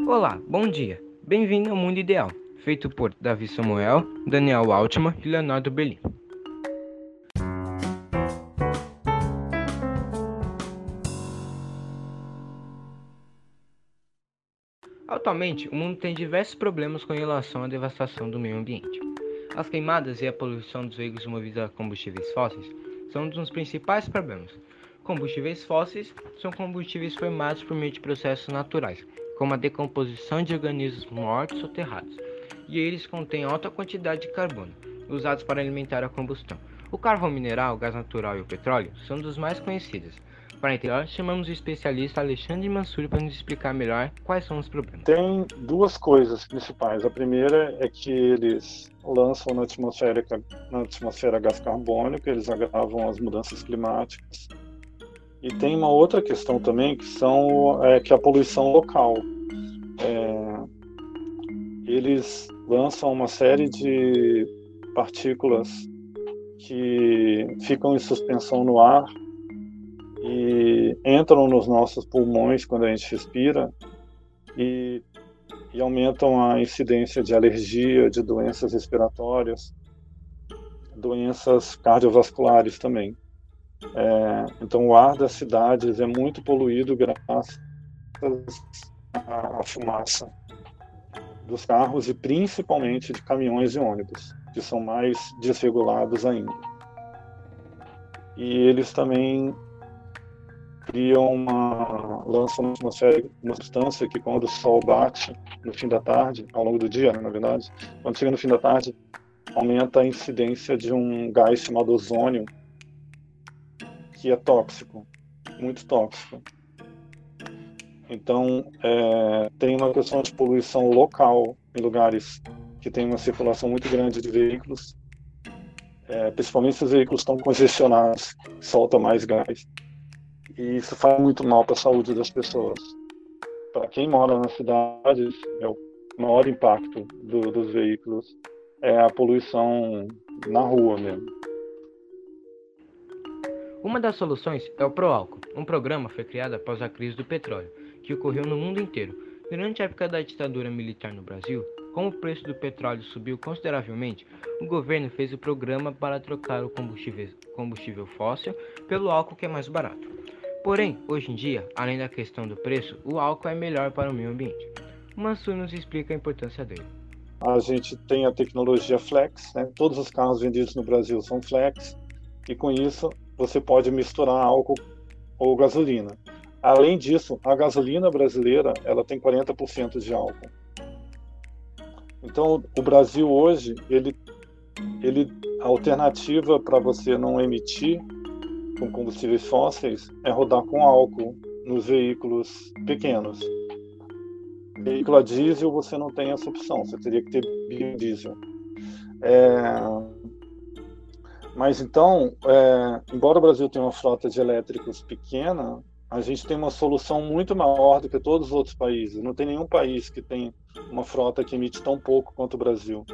Olá, bom dia. Bem-vindo ao Mundo Ideal, feito por Davi Samuel, Daniel Altman e Leonardo Belli. Atualmente, o mundo tem diversos problemas com relação à devastação do meio ambiente. As queimadas e a poluição dos veículos movidos a combustíveis fósseis são um dos principais problemas. Combustíveis fósseis são combustíveis formados por meio de processos naturais, como a decomposição de organismos mortos ou soterrados, e eles contêm alta quantidade de carbono, usados para alimentar a combustão. O carvão mineral, o gás natural e o petróleo são dos mais conhecidos. Para entender, chamamos o especialista Alexandre Mansur para nos explicar melhor quais são os problemas. Tem duas coisas principais. A primeira é que eles lançam na atmosfera gás carbônico, eles agravam as mudanças climáticas. E tem uma outra questão também, que é a poluição local. Eles lançam uma série de partículas que ficam em suspensão no ar e entram nos nossos pulmões quando a gente respira e aumentam a incidência de alergia, de doenças respiratórias, doenças cardiovasculares também. Então o ar das cidades é muito poluído graças à fumaça dos carros e principalmente de caminhões e ônibus, que são mais desregulados ainda. E eles também lançam na atmosfera uma substância que, quando o sol bate no fim da tarde, ao longo do dia, na verdade, quando chega no fim da tarde, aumenta a incidência de um gás chamado ozônio, que é tóxico, muito tóxico. Então, tem uma questão de poluição local em lugares que tem uma circulação muito grande de veículos, principalmente se os veículos estão congestionados, soltam mais gás. E isso faz muito mal para a saúde das pessoas. Para quem mora nas cidades, o maior impacto dos veículos é a poluição na rua mesmo. Uma das soluções é o Proálcool. Um programa foi criado após a crise do petróleo, que ocorreu no mundo inteiro. Durante a época da ditadura militar no Brasil, como o preço do petróleo subiu consideravelmente, o governo fez o programa para trocar o combustível fóssil pelo álcool, que é mais barato. Porém, hoje em dia, além da questão do preço, o álcool é melhor para o meio ambiente. O Mansur nos explica a importância dele. A gente tem a tecnologia Flex, né? Todos os carros vendidos no Brasil são Flex, e com isso você pode misturar álcool ou gasolina. Além disso, a gasolina brasileira ela tem 40% de álcool. Então, o Brasil hoje, a alternativa para você não emitir com combustíveis fósseis é rodar com álcool nos veículos pequenos. Veículo a diesel, você não tem essa opção, você teria que ter biodiesel. Mas então, embora o Brasil tenha uma frota de elétricos pequena, a gente tem uma solução muito maior do que todos os outros países. Não tem nenhum país que tem uma frota que emite tão pouco quanto o Brasil.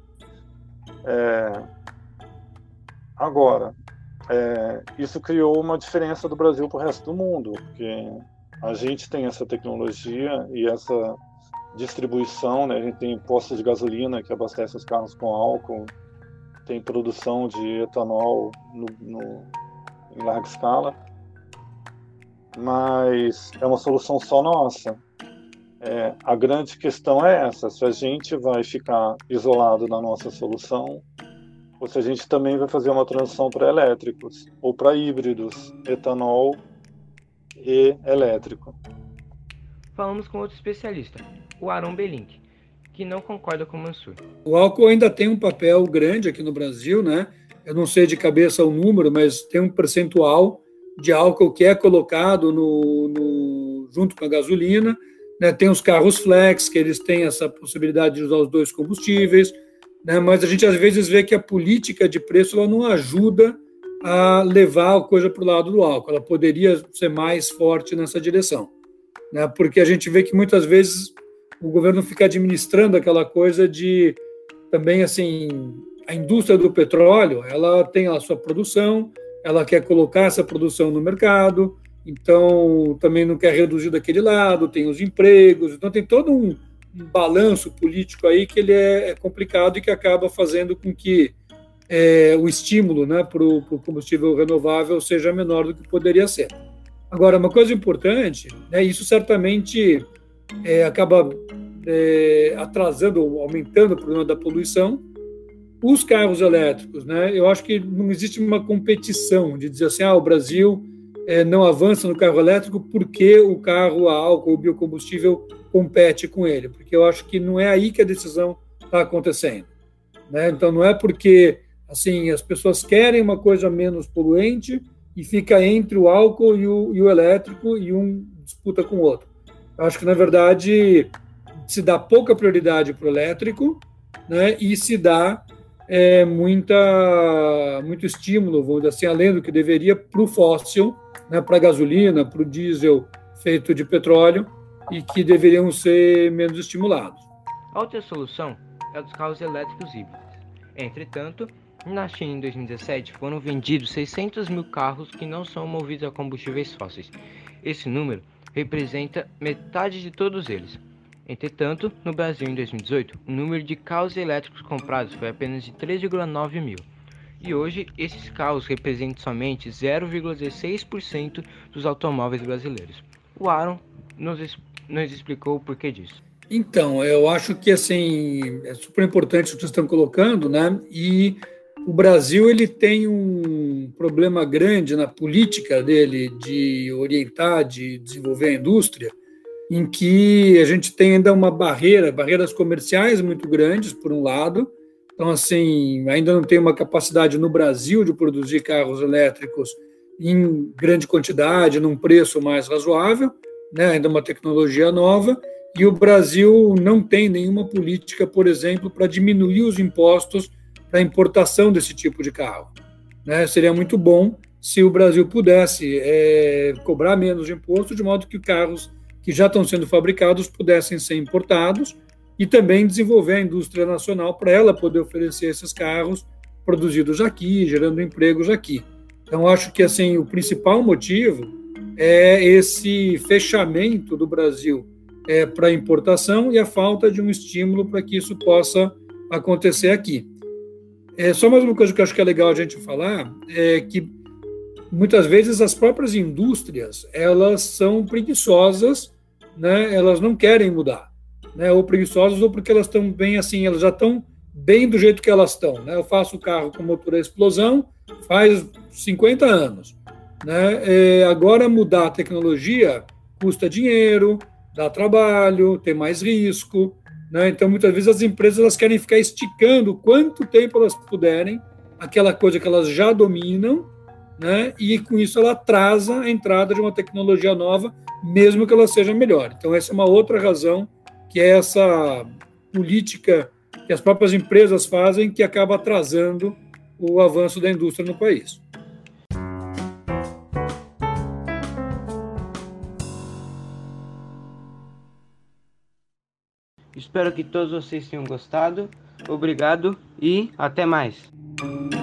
Agora, isso criou uma diferença do Brasil para o resto do mundo, porque a gente tem essa tecnologia e essa distribuição, né? A gente tem postos de gasolina que abastecem os carros com álcool, tem produção de etanol em larga escala, mas é uma solução só nossa. A grande questão é essa, se a gente vai ficar isolado na nossa solução, ou se a gente também vai fazer uma transição para elétricos, ou para híbridos, etanol e elétrico. Falamos com outro especialista, o Aron Belink, que não concorda com o Mansur. O álcool ainda tem um papel grande aqui no Brasil, né? Eu não sei de cabeça o número, mas tem um percentual de álcool que é colocado junto com a gasolina, né? Tem os carros flex, que eles têm essa possibilidade de usar os dois combustíveis, né? Mas a gente às vezes vê que a política de preço ela não ajuda a levar a coisa para o lado do álcool. Ela poderia ser mais forte nessa direção, né? Porque a gente vê que muitas vezes o governo fica administrando aquela coisa de também assim, a indústria do petróleo, ela tem a sua produção, ela quer colocar essa produção no mercado, então também não quer reduzir daquele lado, tem os empregos, então tem todo um balanço político aí que ele é complicado e que acaba fazendo com que o estímulo, né, para o combustível renovável seja menor do que poderia ser. Agora, uma coisa importante, né, isso certamente acaba atrasando, aumentando o problema da poluição. Os carros elétricos, né, eu acho que não existe uma competição de dizer assim, o Brasil não avança no carro elétrico porque o carro a álcool, o biocombustível, compete com ele, porque eu acho que não é aí que a decisão está acontecendo, né? Então, não é porque assim as pessoas querem uma coisa menos poluente e fica entre o álcool e o elétrico e um disputa com o outro. Eu acho que, na verdade, se dá pouca prioridade para o elétrico, né, e se dá muito estímulo, vamos dizer assim, além do que deveria, para o fóssil, né, para a gasolina, para o diesel feito de petróleo, e que deveriam ser menos estimulados. A outra solução é a dos carros elétricos híbridos. Entretanto, na China, em 2017, foram vendidos 600 mil carros que não são movidos a combustíveis fósseis. Esse número representa metade de todos eles. Entretanto, no Brasil, em 2018, o número de carros elétricos comprados foi apenas de 3,9 mil. E hoje, esses carros representam somente 0,16% dos automóveis brasileiros. O Aaron nos explicou o porquê disso. Então, eu acho que assim é super importante o que vocês estão colocando, né? E o Brasil ele tem um problema grande na política dele de orientar, de desenvolver a indústria, em que a gente tem ainda uma barreiras comerciais muito grandes, por um lado. Então, assim, ainda não tem uma capacidade no Brasil de produzir carros elétricos em grande quantidade, num preço mais razoável, né? Ainda uma tecnologia nova. E o Brasil não tem nenhuma política, por exemplo, para diminuir os impostos para a importação desse tipo de carro, né? Seria muito bom se o Brasil pudesse cobrar menos de imposto, de modo que carros que já estão sendo fabricados pudessem ser importados e também desenvolver a indústria nacional para ela poder oferecer esses carros produzidos aqui, gerando empregos aqui. Então, acho que assim o principal motivo é esse fechamento do Brasil para importação e a falta de um estímulo para que isso possa acontecer aqui. Só mais uma coisa que eu acho que é legal a gente falar é que muitas vezes as próprias indústrias elas são preguiçosas, né? Elas não querem mudar, né? Ou preguiçosas ou porque elas estão bem assim, elas já estão bem do jeito que elas estão, né? Eu faço carro com motor a explosão faz 50 anos, né? Agora mudar a tecnologia custa dinheiro, dá trabalho, tem mais risco, né? Então, muitas vezes as empresas elas querem ficar esticando quanto tempo elas puderem aquela coisa que elas já dominam, né? E com isso ela atrasa a entrada de uma tecnologia nova, mesmo que ela seja melhor. Então, essa é uma outra razão, que é essa política que as próprias empresas fazem, que acaba atrasando o avanço da indústria no país. Espero que todos vocês tenham gostado. Obrigado e até mais.